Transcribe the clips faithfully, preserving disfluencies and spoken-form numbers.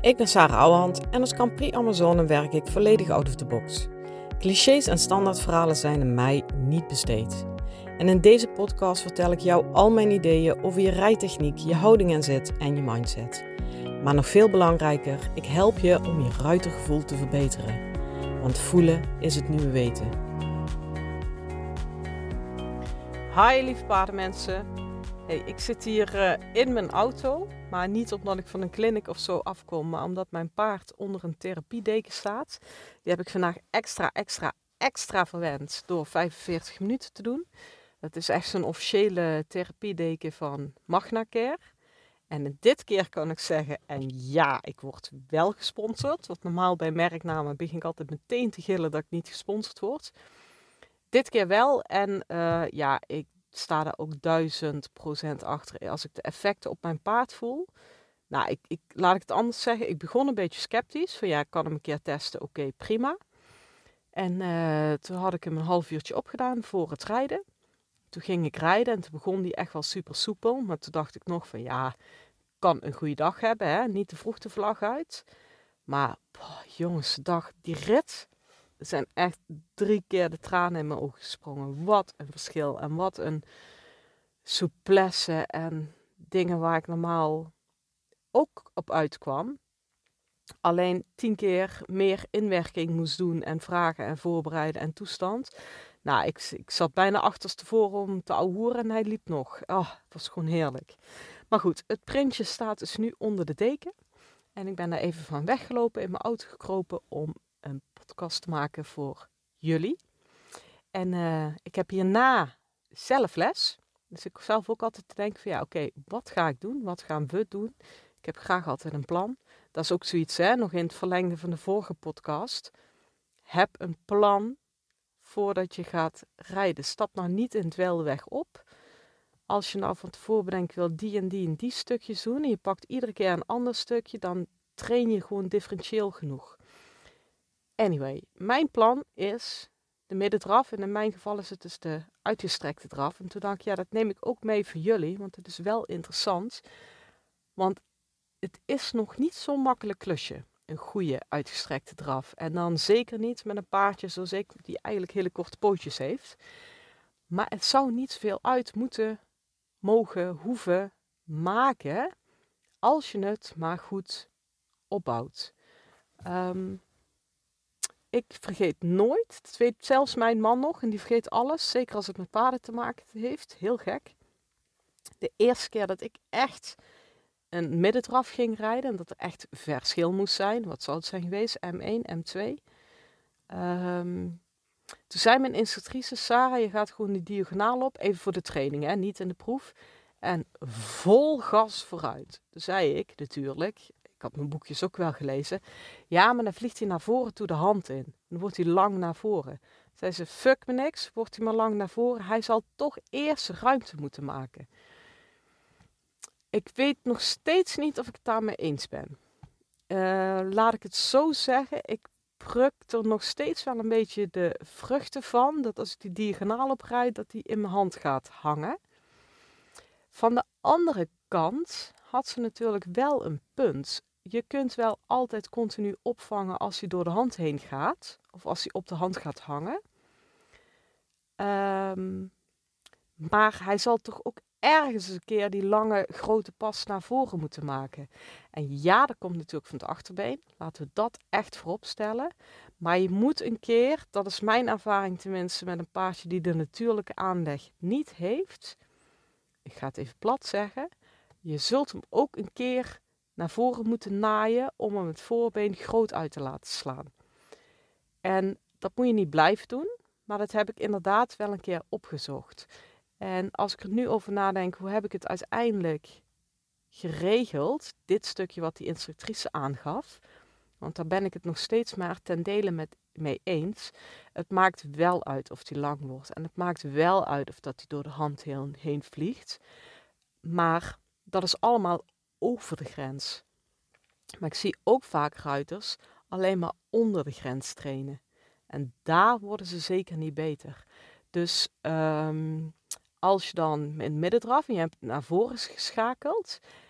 Ik ben Sarah Ouwehand en als Grand Prix Amazone werk ik volledig out of the box. Clichés en standaardverhalen zijn aan mij niet besteed. En in deze podcast vertel ik jou al mijn ideeën over je rijtechniek, je houding en zet en je mindset. Maar nog veel belangrijker, ik help je om je ruitergevoel te verbeteren. Want voelen is het nieuwe weten. Hi lieve paardenmensen. Hey, ik zit hier uh, in mijn auto, maar niet omdat ik van een clinic of zo afkom, maar omdat mijn paard onder een therapiedeken staat. Die heb ik vandaag extra, extra, extra verwend door vijfenveertig minuten te doen. Dat is echt zo'n officiële therapiedeken van Magnacare. En dit keer kan ik zeggen, en ja, ik word wel gesponsord. Want normaal bij merknamen begin ik altijd meteen te gillen dat ik niet gesponsord word. Dit keer wel en uh, ja, ik sta daar ook duizend procent achter. Als ik de effecten op mijn paard voel. Nou, ik, ik, laat ik het anders zeggen. Ik begon een beetje sceptisch. Van ja, ik kan hem een keer testen. Oké, okay, prima. En uh, toen had ik hem een half uurtje opgedaan voor het rijden. Toen ging ik rijden en toen begon die echt wel super soepel. Maar toen dacht ik nog van ja, kan een goede dag hebben. Hè? Niet te vroeg de vlag uit. Maar boah, jongens, de dag, die rit. Er zijn echt drie keer de tranen in mijn ogen gesprongen. Wat een verschil. En wat een souplesse en dingen waar ik normaal ook op uitkwam. Alleen tien keer meer inwerking moest doen en vragen en voorbereiden en toestand. Nou, ik, ik zat bijna achterstevoren om te ouwehoeren en hij liep nog. Oh, het was gewoon heerlijk. Maar goed, het printje staat dus nu onder de deken. En ik ben daar even van weggelopen, in mijn auto gekropen om een podcast te maken voor jullie. En uh, ik heb hierna zelf les. Dus ik zelf ook altijd te denken van ja, oké, okay, wat ga ik doen? Wat gaan we doen? Ik heb graag altijd een plan. Dat is ook zoiets, hè, nog in het verlengde van de vorige podcast. Heb een plan voordat je gaat rijden. Stap nou niet in het wilde weg op. Als je nou van tevoren bedenkt, ik wil die en die en die stukjes doen. En je pakt iedere keer een ander stukje, dan train je gewoon differentieel genoeg. Anyway, mijn plan is de middendraf. En in mijn geval is het dus de uitgestrekte draf. En toen dacht ik, ja, dat neem ik ook mee voor jullie. Want het is wel interessant. Want het is nog niet zo'n makkelijk klusje. Een goede uitgestrekte draf. En dan zeker niet met een paardje zoals ik, die eigenlijk hele korte pootjes heeft. Maar het zou niet zoveel uit moeten, mogen, hoeven maken. Als je het maar goed opbouwt. Um, Ik vergeet nooit, dat weet zelfs mijn man nog, en die vergeet alles, zeker als het met paarden te maken heeft, heel gek. De eerste keer dat ik echt een middendraf ging rijden, en dat er echt verschil moest zijn, wat zou het zijn geweest, M één, M twee. Um, toen zei mijn instructrice, Sarah, je gaat gewoon die diagonaal op, even voor de training, hè, niet in de proef. En vol gas vooruit. Toen zei ik natuurlijk, ik had mijn boekjes ook wel gelezen. Ja, maar dan vliegt hij naar voren toe de hand in. Dan wordt hij lang naar voren. Zei ze, fuck me niks, wordt hij maar lang naar voren. Hij zal toch eerst ruimte moeten maken. Ik weet nog steeds niet of ik het daarmee eens ben. Uh, laat ik het zo zeggen, ik pluk er nog steeds wel een beetje de vruchten van. Dat als ik die diagonaal oprijd, dat die in mijn hand gaat hangen. Van de andere kant had ze natuurlijk wel een punt. Je kunt wel altijd continu opvangen als hij door de hand heen gaat. Of als hij op de hand gaat hangen. Um, maar hij zal toch ook ergens een keer die lange grote pas naar voren moeten maken. En ja, dat komt natuurlijk van het achterbeen. Laten we dat echt voorop stellen. Maar je moet een keer, dat is mijn ervaring tenminste met een paardje die de natuurlijke aanleg niet heeft. Ik ga het even plat zeggen. Je zult hem ook een keer naar voren moeten naaien om hem het voorbeen groot uit te laten slaan. En dat moet je niet blijven doen, maar dat heb ik inderdaad wel een keer opgezocht. En als ik er nu over nadenk, hoe heb ik het uiteindelijk geregeld? Dit stukje wat die instructrice aangaf. Want daar ben ik het nog steeds maar ten dele met mee eens. Het maakt wel uit of die lang wordt. En het maakt wel uit of dat hij door de hand heen, heen vliegt. Maar dat is allemaal over de grens. Maar ik zie ook vaak ruiters alleen maar onder de grens trainen. En daar worden ze zeker niet beter. Dus um, als je dan in het middendraf en je hebt naar voren geschakeld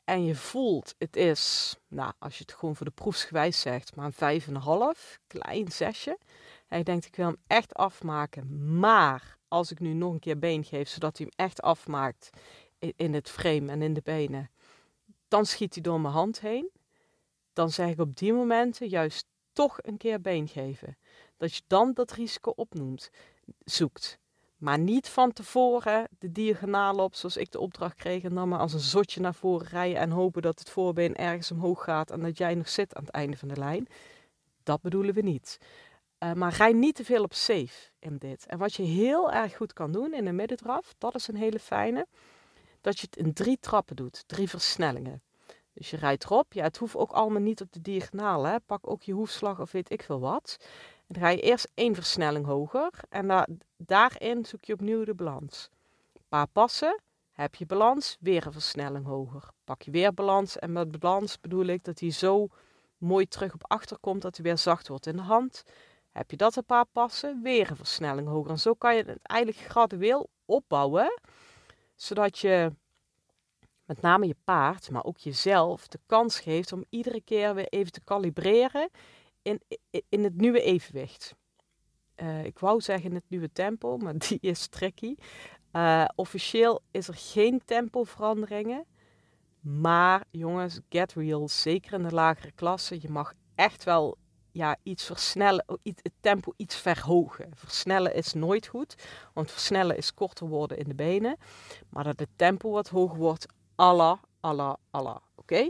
en je voelt, het is, nou, als je het gewoon voor de proefsgewijs zegt, maar een vijf en een half, klein zesje. En je denkt, ik wil hem echt afmaken. Maar als ik nu nog een keer been geef, zodat hij hem echt afmaakt in, in het frame en in de benen, dan schiet hij door mijn hand heen. Dan zeg ik op die momenten juist toch een keer been geven. Dat je dan dat risico opnoemt, zoekt. Maar niet van tevoren de diagonaal op, zoals ik de opdracht kreeg, en dan maar als een zotje naar voren rijden en hopen dat het voorbeen ergens omhoog gaat en dat jij nog zit aan het einde van de lijn. Dat bedoelen we niet. Uh, maar rij niet te veel op safe in dit. En wat je heel erg goed kan doen in de middendraf, dat is een hele fijne, dat je het in drie trappen doet, drie versnellingen. Dus je rijdt erop. Ja, het hoeft ook allemaal niet op de diagonaal. Hè. Pak ook je hoefslag of weet ik veel wat. En dan ga je eerst één versnelling hoger. En da daarin zoek je opnieuw de balans. Een paar passen, heb je balans, weer een versnelling hoger. Pak je weer balans. En met balans bedoel ik dat hij zo mooi terug op achter komt dat hij weer zacht wordt in de hand. Heb je dat een paar passen, weer een versnelling hoger. En zo kan je het eigenlijk gradueel opbouwen. Zodat je met name je paard, maar ook jezelf, de kans geeft om iedere keer weer even te kalibreren in, in, in het nieuwe evenwicht. Uh, ik wou zeggen in het nieuwe tempo, maar die is tricky. Uh, officieel is er geen tempoveranderingen. Maar jongens, get real, zeker in de lagere klassen. Je mag echt wel ja, iets versnellen, het tempo iets verhogen. Versnellen is nooit goed, want versnellen is korter worden in de benen. Maar dat het tempo wat hoger wordt, Allah, Allah, Allah. Oké? Okay?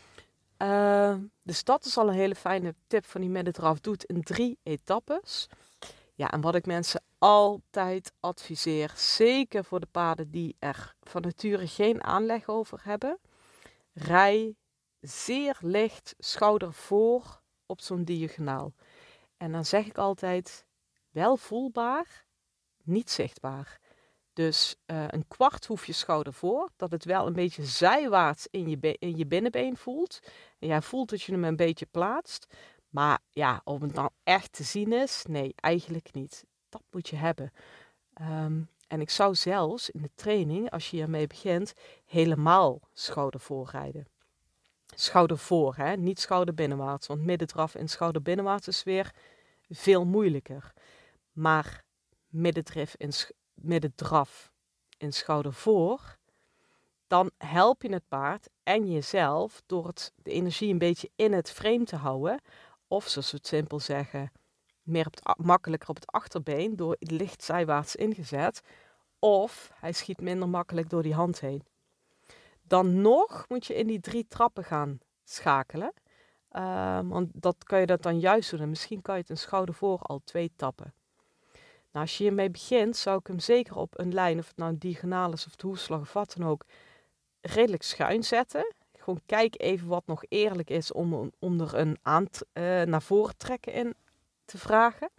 Uh, dus dat is al een hele fijne tip van die middendraf. Doe het in drie etappes. Ja, en wat ik mensen altijd adviseer, zeker voor de paarden die er van nature geen aanleg over hebben, rij zeer licht schouder voor op zo'n diagonaal. En dan zeg ik altijd, wel voelbaar, niet zichtbaar. Dus uh, een kwart hoef je schouder voor, dat het wel een beetje zijwaarts in je, in je binnenbeen voelt. En jij voelt dat je hem een beetje plaatst. Maar ja, of het dan echt te zien is, nee, eigenlijk niet. Dat moet je hebben. Um, en ik zou zelfs in de training, als je hiermee begint, helemaal schouder voor rijden. Schouder voor, hè? Niet schouder binnenwaarts. Want middendraf en schouder binnenwaarts is weer veel moeilijker. Maar middendrif in sch- middendraf in schouder voor, dan help je het paard en jezelf door het, de energie een beetje in het frame te houden. Of zoals we het simpel zeggen, meer op het, makkelijker op het achterbeen door licht zijwaarts ingezet. Of hij schiet minder makkelijk door die hand heen. Dan nog moet je in die drie trappen gaan schakelen. Uh, want dat kan je dat dan juist doen. En misschien kan je het een schouder voor al twee tappen. Nou, als je hiermee begint, zou ik hem zeker op een lijn, of het nou een diagonaal is of de hoefslag of wat dan ook, redelijk schuin zetten. Gewoon kijk even wat nog eerlijk is om, om er een aan, uh, naar voren trekken in te vragen.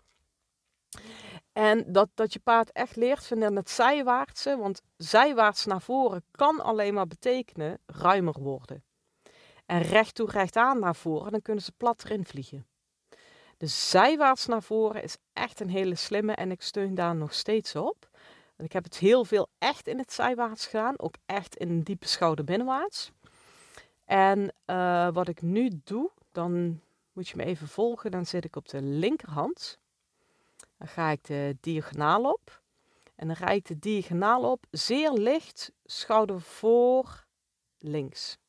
En dat, dat je paard echt leert vinden het zijwaartse, want zijwaarts naar voren kan alleen maar betekenen ruimer worden. En recht toe recht aan naar voren, dan kunnen ze plat erin vliegen. Dus zijwaarts naar voren is echt een hele slimme en ik steun daar nog steeds op. En ik heb het heel veel echt in het zijwaarts gedaan, ook echt in een diepe schouder binnenwaarts. En uh, wat ik nu doe, dan moet je me even volgen, dan zit ik op de linkerhand. Dan ga ik de diagonaal op. En dan rijd ik de diagonaal op, zeer licht, schouder voor, links.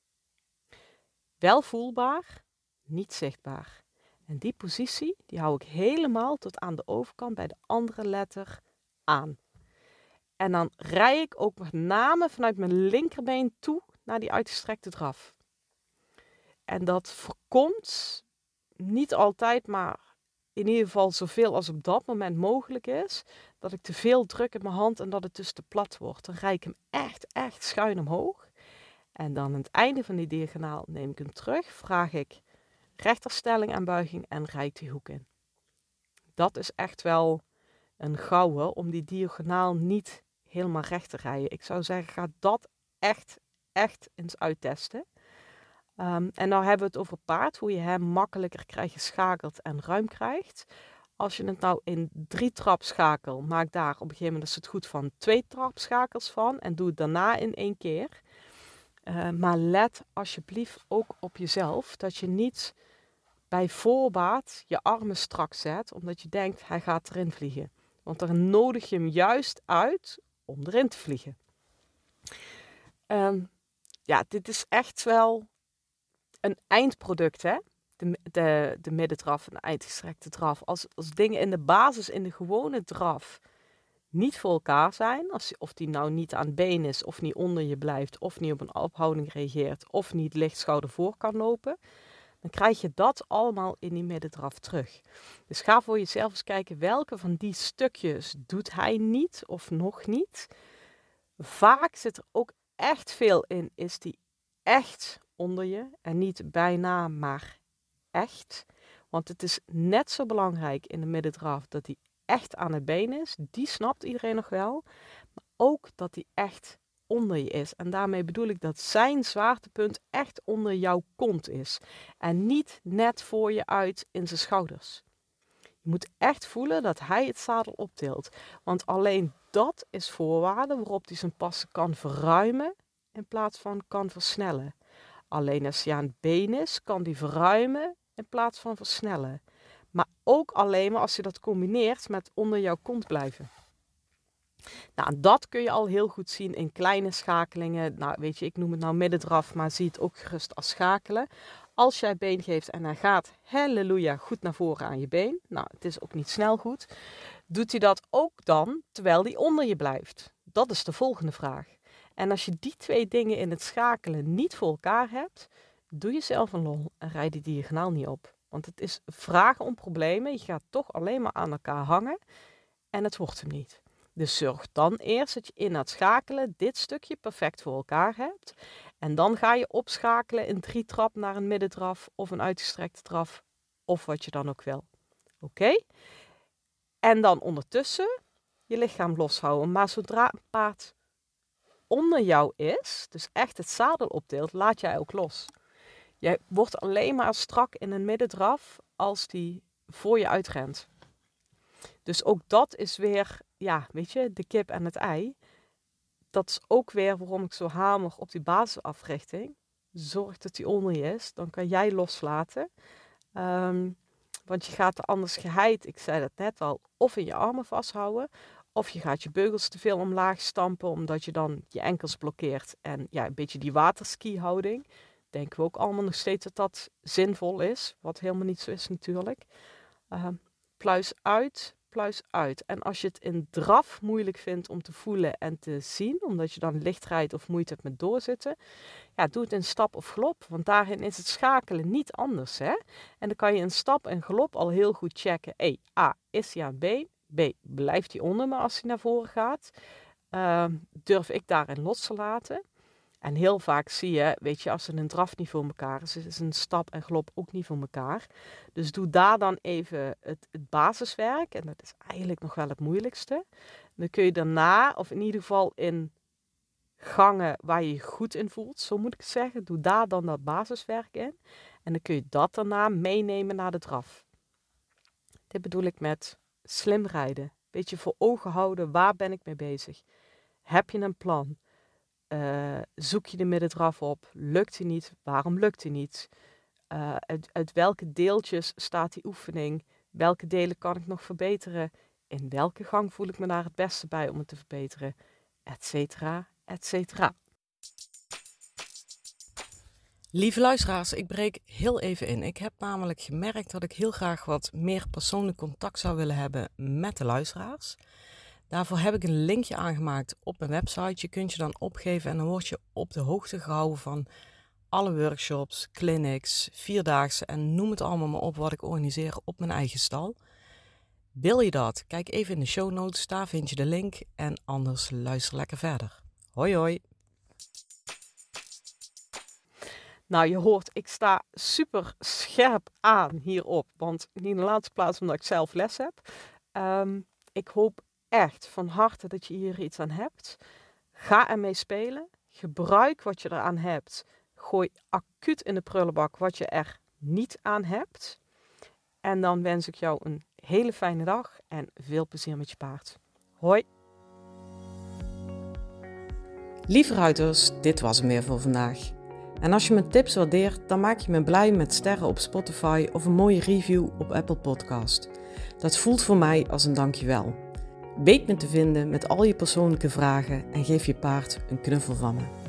Wel voelbaar, niet zichtbaar. En die positie, die hou ik helemaal tot aan de overkant bij de andere letter aan. En dan rij ik ook met name vanuit mijn linkerbeen toe naar die uitgestrekte draf. En dat voorkomt niet altijd, maar in ieder geval zoveel als op dat moment mogelijk is, dat ik te veel druk in mijn hand en dat het dus te plat wordt. Dan rijd ik hem echt, echt schuin omhoog. En dan aan het einde van die diagonaal neem ik hem terug, vraag ik rechterstelling en buiging en rijd ik die hoek in. Dat is echt wel een gouden om die diagonaal niet helemaal recht te rijden. Ik zou zeggen, ga dat echt, echt eens uittesten. Um, en nou hebben we het over paard, hoe je hem makkelijker krijgt geschakeld en ruim krijgt. Als je het nou in drie trapschakel, maak daar op een gegeven moment is het goed van twee trapschakels van en doe het daarna in één keer. Uh, maar let alsjeblieft ook op jezelf. Dat je niet bij voorbaat je armen strak zet. Omdat je denkt, hij gaat erin vliegen. Want dan nodig je hem juist uit om erin te vliegen. Um, ja, dit is echt wel een eindproduct, hè? De, de, de middendraf en de eindgestrekte draf. Als, als dingen in de basis, in de gewone draf, niet voor elkaar zijn, als, of die nou niet aan het been is, of niet onder je blijft, of niet op een ophouding reageert, of niet licht schouder voor kan lopen, dan krijg je dat allemaal in die middendraf terug. Dus ga voor jezelf eens kijken, welke van die stukjes doet hij niet of nog niet. Vaak zit er ook echt veel in, is die echt onder je en niet bijna, maar echt. Want het is net zo belangrijk in de middendraf dat hij echt aan het been is. Die snapt iedereen nog wel. Maar ook dat hij echt onder je is. En daarmee bedoel ik dat zijn zwaartepunt echt onder jouw kont is. En niet net voor je uit in zijn schouders. Je moet echt voelen dat hij het zadel optilt. Want alleen dat is voorwaarde waarop hij zijn passen kan verruimen in plaats van kan versnellen. Alleen als hij aan het been is, kan hij verruimen in plaats van versnellen. Maar ook alleen maar als je dat combineert met onder jouw kont blijven. Nou, dat kun je al heel goed zien in kleine schakelingen. Nou, weet je, ik noem het nou middendraf, maar zie het ook gerust als schakelen. Als jij been geeft en hij gaat, halleluja, goed naar voren aan je been. Nou, het is ook niet snel goed. Doet hij dat ook dan terwijl hij onder je blijft? Dat is de volgende vraag. En als je die twee dingen in het schakelen niet voor elkaar hebt, doe jezelf een lol en rijd die diagonaal niet op. Want het is vragen om problemen. Je gaat toch alleen maar aan elkaar hangen en het wordt hem niet. Dus zorg dan eerst dat je in het schakelen dit stukje perfect voor elkaar hebt. En dan ga je opschakelen in drie trap naar een middendraf of een uitgestrekte draf. Of wat je dan ook wil. Oké? Okay? En dan ondertussen je lichaam loshouden. Maar zodra een paard onder jou is, dus echt het zadel optilt, laat jij ook los. Jij wordt alleen maar strak in een middendraf als die voor je uitrent. Dus ook dat is weer, ja, weet je, de kip en het ei. Dat is ook weer waarom ik zo hamer op die basisafrichting. Zorg dat die onder je is, dan kan jij loslaten. Um, want je gaat er anders geheid, ik zei dat net al, of in je armen vasthouden. Of je gaat je beugels te veel omlaag stampen, omdat je dan je enkels blokkeert. En ja, een beetje die waterski-houding. Denken we ook allemaal nog steeds dat dat zinvol is. Wat helemaal niet zo is natuurlijk. Uh, pluis uit, pluis uit. En als je het in draf moeilijk vindt om te voelen en te zien, omdat je dan licht rijdt of moeite hebt met doorzitten, ja, doe het in stap of galop. Want daarin is het schakelen niet anders, hè. En dan kan je in stap en galop al heel goed checken. Hey, A, is hij aan het been? B, blijft hij onder me als hij naar voren gaat? Uh, durf ik daarin los te laten? En heel vaak zie je, weet je, als er een draf niet voor elkaar is, is een stap en galop ook niet voor elkaar. Dus doe daar dan even het, het basiswerk. En dat is eigenlijk nog wel het moeilijkste. Dan kun je daarna, of in ieder geval in gangen waar je je goed in voelt, zo moet ik het zeggen, doe daar dan dat basiswerk in. En dan kun je dat daarna meenemen naar de draf. Dit bedoel ik met slim rijden. Beetje voor ogen houden, waar ben ik mee bezig? Heb je een plan? Uh, zoek je de middendraf op? Lukt hij niet? Waarom lukt hij niet? Uh, uit, uit welke deeltjes staat die oefening? Welke delen kan ik nog verbeteren? In welke gang voel ik me daar het beste bij om het te verbeteren? Etcetera, etcetera. Lieve luisteraars, ik breek heel even in. Ik heb namelijk gemerkt dat ik heel graag wat meer persoonlijk contact zou willen hebben met de luisteraars. Daarvoor heb ik een linkje aangemaakt op mijn website. Je kunt je dan opgeven en dan word je op de hoogte gehouden van alle workshops, clinics, vierdaagse en noem het allemaal maar op wat ik organiseer op mijn eigen stal. Wil je dat? Kijk even in de show notes, daar vind je de link en anders luister lekker verder. Hoi hoi! Nou, je hoort, ik sta super scherp aan hierop, want niet in de laatste plaats omdat ik zelf les heb. Um, ik hoop echt van harte dat je hier iets aan hebt. Ga ermee spelen. Gebruik wat je eraan hebt. Gooi acuut in de prullenbak wat je er niet aan hebt. En dan wens ik jou een hele fijne dag en veel plezier met je paard. Hoi! Lieve ruiters, dit was hem weer voor vandaag. En als je mijn tips waardeert, dan maak je me blij met sterren op Spotify of een mooie review op Apple Podcast. Dat voelt voor mij als een dankjewel. Weet me te vinden met al je persoonlijke vragen en geef je paard een knuffel van me.